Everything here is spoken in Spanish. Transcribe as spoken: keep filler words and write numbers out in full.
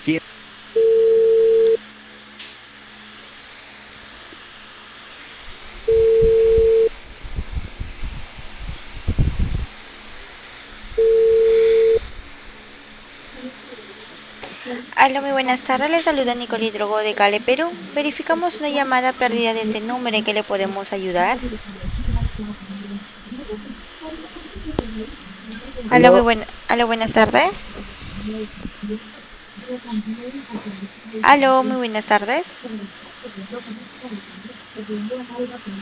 ¿Quién? Aló, muy buenas tardes. Le saluda Nicole Hidrogo de Cale, Perú. Verificamos una llamada perdida de este número en que le podemos ayudar. Aló, muy Aló, buena, aló, buenas tardes. Aló, muy buenas tardes.